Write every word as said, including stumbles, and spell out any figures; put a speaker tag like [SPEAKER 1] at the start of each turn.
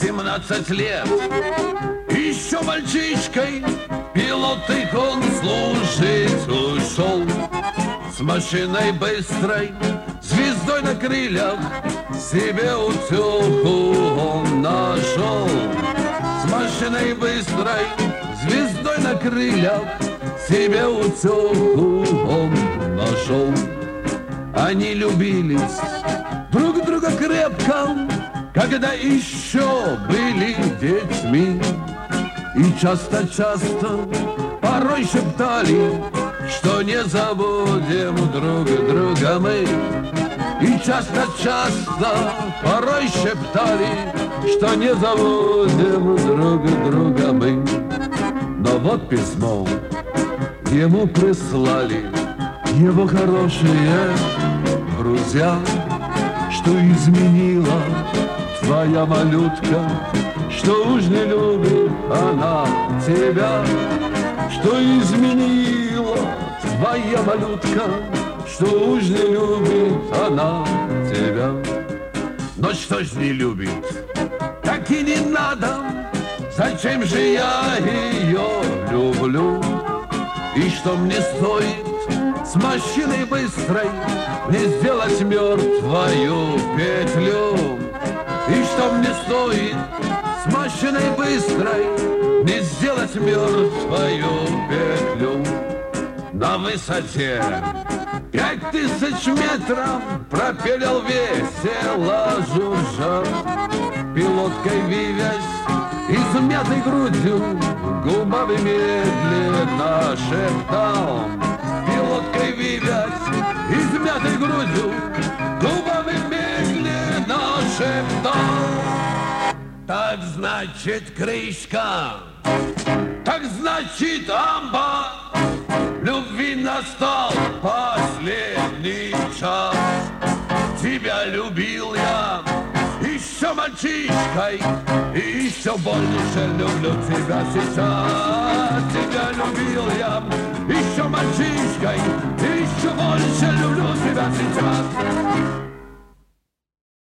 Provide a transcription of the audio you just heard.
[SPEAKER 1] семнадцать лет. Еще мальчишкой пилотой он служить ушел. С машиной быстрой, звездой на крыльях, себе утеху он нашел. С машиной быстрой, звездой на крыльях, себе утеху он нашел. Они любились друг друга крепко, когда еще были детьми. И часто-часто порой шептали, что не забудем друг друга мы. И часто-часто порой шептали, что не забудем друг друга мы. Но вот письмо ему прислали его хорошие друзья, что изменила твоя малютка, что уж не любит она тебя, что изменила твоя малютка, что уж не любит она тебя. Но что ж не любит, так и не надо, зачем же я ее люблю? И что мне стоит с машиной быстрой не сделать мертвую петлю? И что мне стоит с машиной быстрой не сделать мертвую петлю? На высоте пять тысяч метров пропеллер весело жужжа, пилоткой вивясь, измятой грудью, губами медленно шептал. Пилоткой вивясь, измятой грудью, губами медленно шептал. Так значит крышка, так значит амба, любви настал последний час. Тебя любил я еще мальчишкой, и еще больше люблю тебя сейчас. Тебя любил я еще мальчишкой, и еще больше люблю тебя сейчас.